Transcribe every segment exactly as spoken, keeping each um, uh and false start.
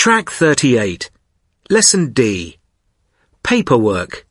Track thirty-eight. Lesson D. Paperwork.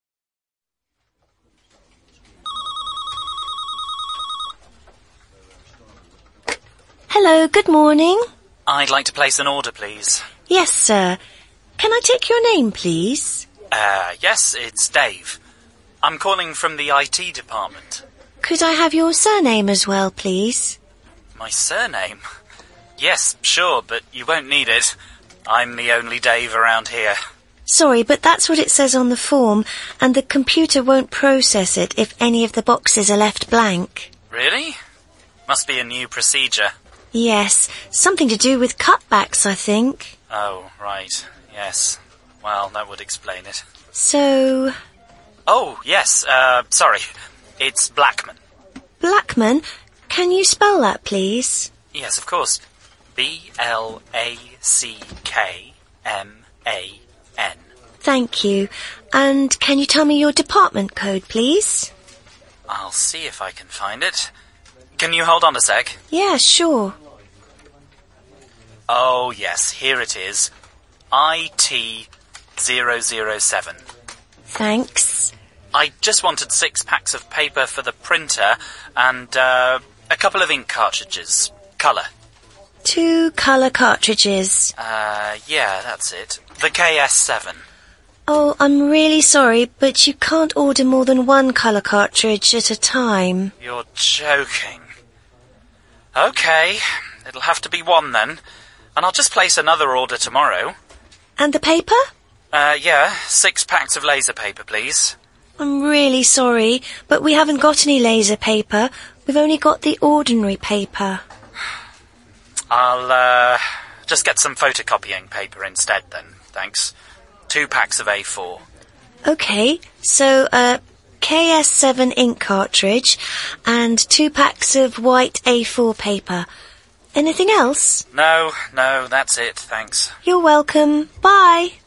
Hello, good morning. I'd like to place an order, please. Yes, sir. Can I take your name, please? Uh, yes, it's Dave. I'm calling from the I T department. Could I have your surname as well, please? My surname? Yes, sure, but you won't need it. I'm the only Dave around here. Sorry, but that's what it says on the form, and the computer won't process it if any of the boxes are left blank. Really? Must be a new procedure. Yes, something to do with cutbacks, I think. Oh, right. Yes. Well, that would explain it. So... Oh, yes, uh, sorry. It's Blackman. Blackman? Can you spell that, please? Yes, of course. B L A C K M A N. Thank you. And can you tell me your department code, please? I'll see if I can find it. Can you hold on a sec? Yeah, sure. Oh, yes, here it is. I T zero zero seven. Thanks. I just wanted six packs of paper for the printer and uh, a couple of ink cartridges. Colour. Two colour cartridges. Uh, yeah, that's it. The K S seven. Oh, I'm really sorry, but you can't order more than one colour cartridge at a time. You're joking. OK, it'll have to be one then. And I'll just place another order tomorrow. And the paper? Uh, yeah, six packs of laser paper, please. I'm really sorry, but we haven't got any laser paper. We've only got the ordinary paper. I'll, uh, just get some photocopying paper instead then, thanks. Two packs of A four. OK, so, uh, K S seven ink cartridge and two packs of white A four paper. Anything else? No, no, that's it, thanks. You're welcome. Bye.